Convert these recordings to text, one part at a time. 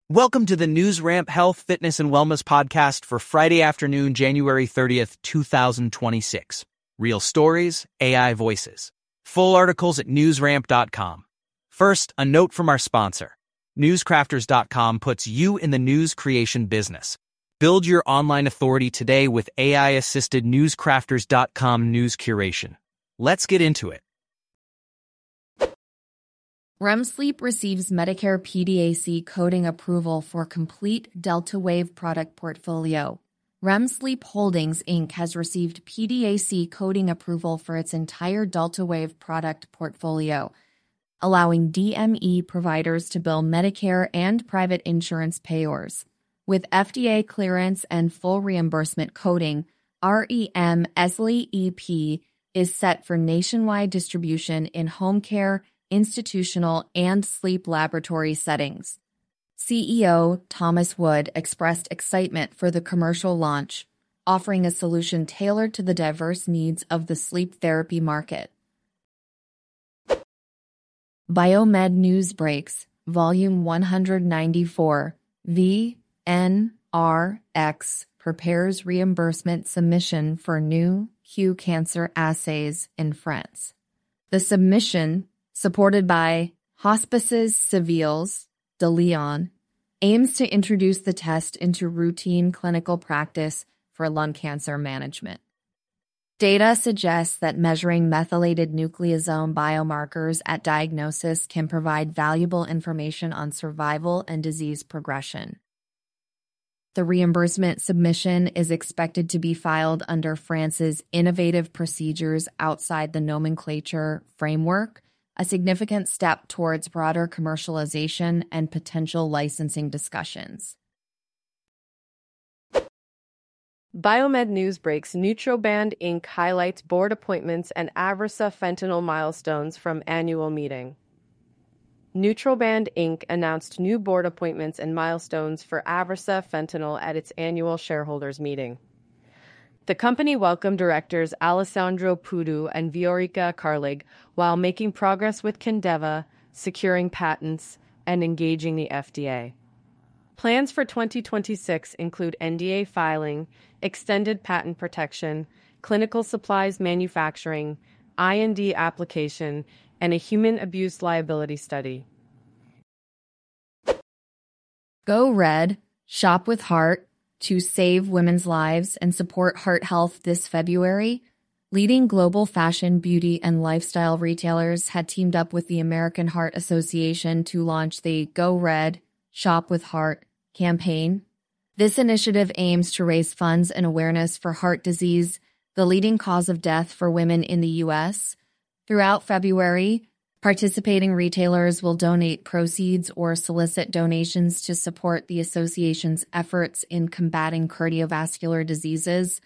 Welcome to the NewsRamp Health, Fitness, and Wellness podcast for Friday afternoon, January 30th, 2026. Real stories, AI voices. Full articles at newsramp.com. First, a note from our sponsor. Newscrafters.com puts you in the news creation business. Build your online authority today with AI-assisted Newscrafters.com news curation. Let's get into it. REM Sleep receives Medicare PDAC coding approval for complete Delta Wave product portfolio. REM Sleep Holdings, Inc. has received PDAC coding approval for its entire Delta Wave product portfolio, allowing DME providers to bill Medicare and private insurance payors. With FDA clearance and full reimbursement coding, REM SLEP is set for nationwide distribution in home care, institutional, and sleep laboratory settings. CEO Thomas Wood expressed excitement for the commercial launch, offering a solution tailored to the diverse needs of the sleep therapy market. Biomed News Breaks, Volume 194, VNRX prepares reimbursement submission for new Q cancer assays in France. The submission, supported by Hospices Civils de Lyon, aims to introduce the test into routine clinical practice for lung cancer management. Data suggests that measuring methylated nucleosome biomarkers at diagnosis can provide valuable information on survival and disease progression. The reimbursement submission is expected to be filed under France's Innovative Procedures Outside the Nomenclature framework, a significant step towards broader commercialization and potential licensing discussions. Biomed News Breaks, Nutroband Inc. highlights board appointments and Avrasa fentanyl milestones from annual meeting. Nutroband Inc. announced new board appointments and milestones for Avrasa fentanyl at its annual shareholders meeting. The company welcomed directors Alessandro Pudu and Viorica Karlig while making progress with Kendeva, securing patents, and engaging the FDA. Plans for 2026 include NDA filing, extended patent protection, clinical supplies manufacturing, IND application, and a human abuse liability study. Go Red, Shop with Heart, to save women's lives and support heart health this February. Leading global fashion, beauty, and lifestyle retailers had teamed up with the American Heart Association to launch the Go Red, Shop with Heart campaign. This initiative aims to raise funds and awareness for heart disease, the leading cause of death for women in the U.S. Throughout February, participating retailers will donate proceeds or solicit donations to support the association's efforts in combating cardiovascular diseases.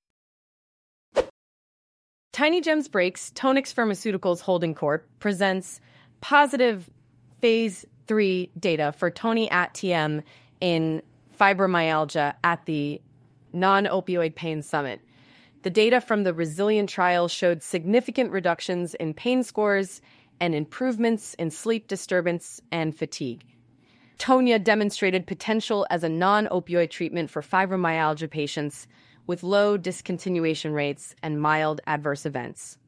Tiny Gems Breaks, Tonix Pharmaceuticals Holding Corp. presents positive Phase 3 data for Tony-At-TM in fibromyalgia at the Non-Opioid Pain Summit. The data from the Resilient trial showed significant reductions in pain scores and improvements in sleep disturbance and fatigue. Tonia demonstrated potential as a non-opioid treatment for fibromyalgia patients with low discontinuation rates and mild adverse events.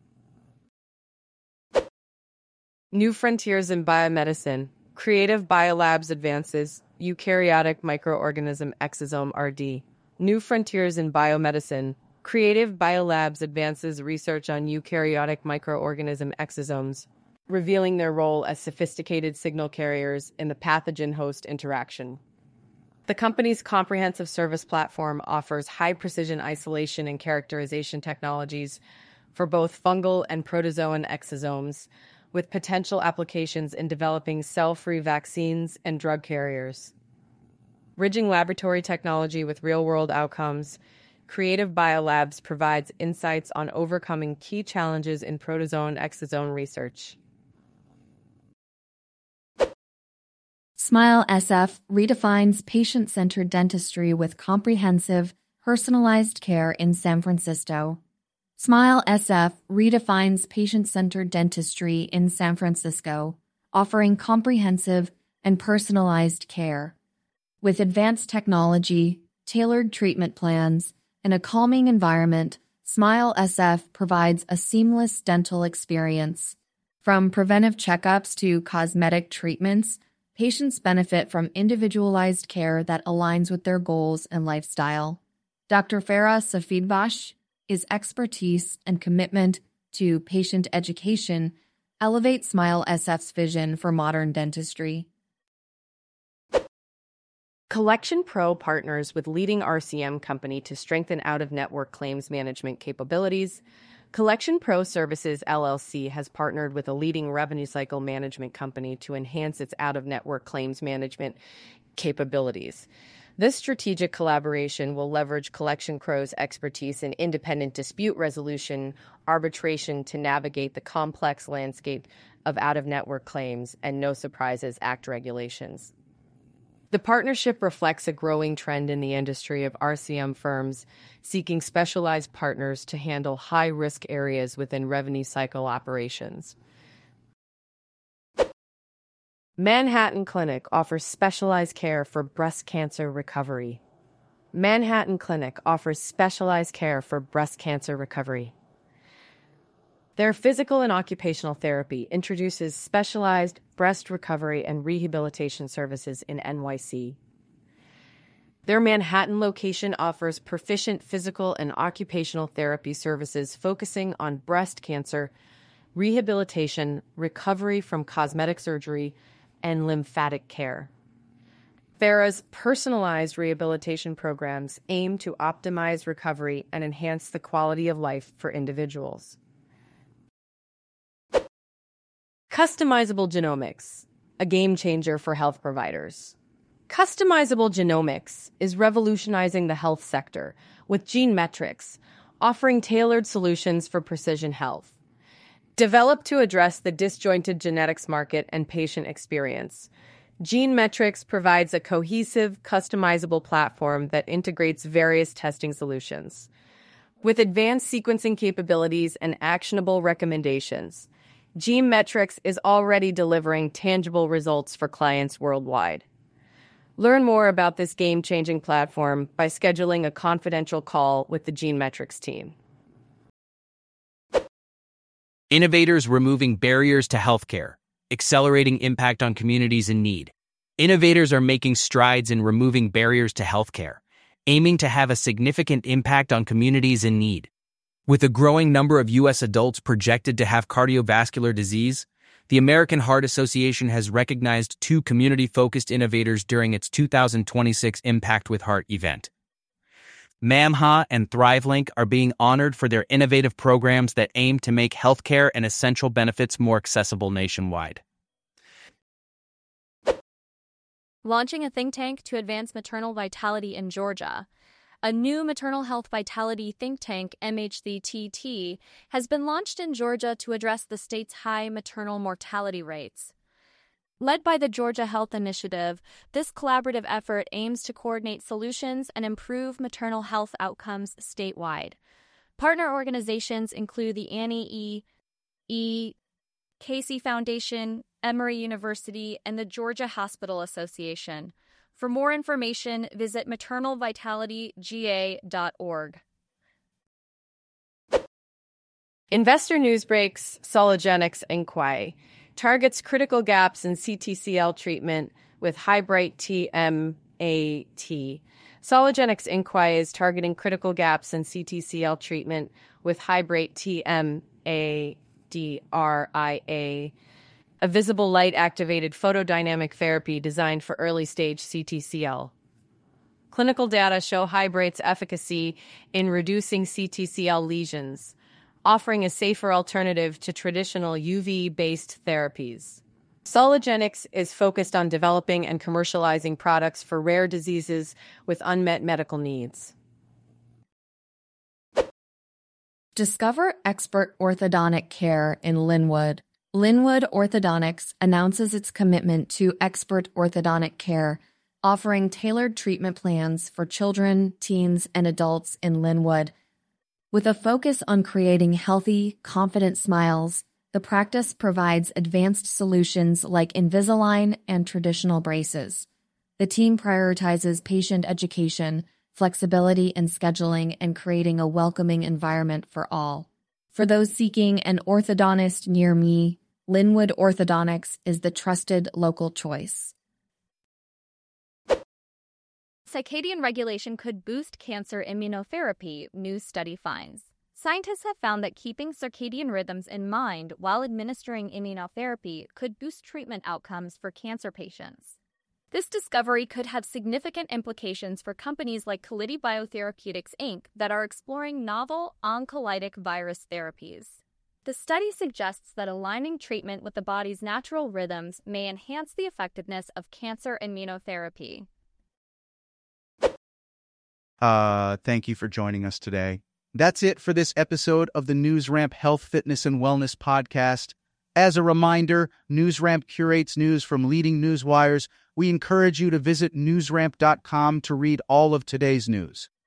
New Frontiers in Biomedicine. Creative Biolabs advances eukaryotic microorganism exosome RD. New Frontiers in Biomedicine. Creative Biolabs advances research on eukaryotic microorganism exosomes, revealing their role as sophisticated signal carriers in the pathogen-host interaction. The company's comprehensive service platform offers high-precision isolation and characterization technologies for both fungal and protozoan exosomes, with potential applications in developing cell-free vaccines and drug carriers. Bridging laboratory technology with real-world outcomes, Creative Biolabs provides insights on overcoming key challenges in protozoan exosome research. Smile SF redefines patient-centered dentistry with comprehensive, personalized care in San Francisco. Smile SF redefines patient-centered dentistry in San Francisco, offering comprehensive, and personalized care. With advanced technology, tailored treatment plans, and a calming environment, Smile SF provides a seamless dental experience. From preventive checkups to cosmetic treatments, patients benefit from individualized care that aligns with their goals and lifestyle. Dr. Farah Safidbash, his expertise and commitment to patient education elevate Smile SF's vision for modern dentistry. Collection Pro partners with leading RCM company to strengthen out-of-network claims management capabilities. Collection Pro Services LLC has partnered with a leading revenue cycle management company to enhance its out-of-network claims management capabilities. This strategic collaboration will leverage Collection Pro's expertise in independent dispute resolution, arbitration to navigate the complex landscape of out-of-network claims and No Surprises Act regulations. The partnership reflects a growing trend in the industry of RCM firms seeking specialized partners to handle high-risk areas within revenue cycle operations. Manhattan Clinic offers specialized care for breast cancer recovery. Manhattan Clinic offers specialized care for breast cancer recovery. Their physical and occupational therapy introduces specialized breast recovery and rehabilitation services in NYC. Their Manhattan location offers proficient physical and occupational therapy services focusing on breast cancer, rehabilitation, recovery from cosmetic surgery, and lymphatic care. Farah's personalized rehabilitation programs aim to optimize recovery and enhance the quality of life for individuals. Customizable Genomics, a game changer for health providers. Customizable Genomics is revolutionizing the health sector with GeneMetrix, offering tailored solutions for precision health. Developed to address the disjointed genetics market and patient experience, GeneMetrix provides a cohesive, customizable platform that integrates various testing solutions. With advanced sequencing capabilities and actionable recommendations, GeneMetrix is already delivering tangible results for clients worldwide. Learn more about this game-changing platform by scheduling a confidential call with the GeneMetrix team. Innovators removing barriers to healthcare, accelerating impact on communities in need. Innovators are making strides in removing barriers to healthcare, aiming to have a significant impact on communities in need. With a growing number of U.S. adults projected to have cardiovascular disease, the American Heart Association has recognized 2 community-focused innovators during its 2026 Impact with Heart event. MAMHA and ThriveLink are being honored for their innovative programs that aim to make healthcare and essential benefits more accessible nationwide. Launching a think tank to advance maternal vitality in Georgia. A new maternal health vitality think tank, MHCTT, has been launched in Georgia to address the state's high maternal mortality rates. Led by the Georgia Health Initiative, this collaborative effort aims to coordinate solutions and improve maternal health outcomes statewide. Partner organizations include the Annie E. Casey Foundation, Emory University, and the Georgia Hospital Association. For more information, visit maternalvitalityga.org. Investor News Breaks, Sologenics Inquai targets critical gaps in CTCL treatment with Highbright TMAT. Sologenics Inquai is targeting critical gaps in CTCL treatment with Highbright TMADRIA, a visible light-activated photodynamic therapy designed for early-stage CTCL. Clinical data show Highbright's efficacy in reducing CTCL lesions, offering a safer alternative to traditional UV-based therapies. Sologenics is focused on developing and commercializing products for rare diseases with unmet medical needs. Discover expert orthodontic care in Linwood. Linwood Orthodontics announces its commitment to expert orthodontic care, offering tailored treatment plans for children, teens, and adults in Linwood. With a focus on creating healthy, confident smiles, The practice provides advanced solutions like Invisalign and traditional braces. The team prioritizes patient education, flexibility in scheduling, and creating a welcoming environment for all. For those seeking an orthodontist near me, Linwood Orthodontics is the trusted local choice. Circadian regulation could boost cancer immunotherapy, new study finds. Scientists have found that keeping circadian rhythms in mind while administering immunotherapy could boost treatment outcomes for cancer patients. This discovery could have significant implications for companies like Kalidi Biotherapeutics, Inc. that are exploring novel oncolytic virus therapies. The study suggests that aligning treatment with the body's natural rhythms may enhance the effectiveness of cancer immunotherapy. Thank you for joining us today. That's it for this episode of the NewsRamp Health, Fitness, and Wellness podcast. As a reminder, NewsRamp curates news from leading news wires. We encourage you to visit newsramp.com to read all of today's news.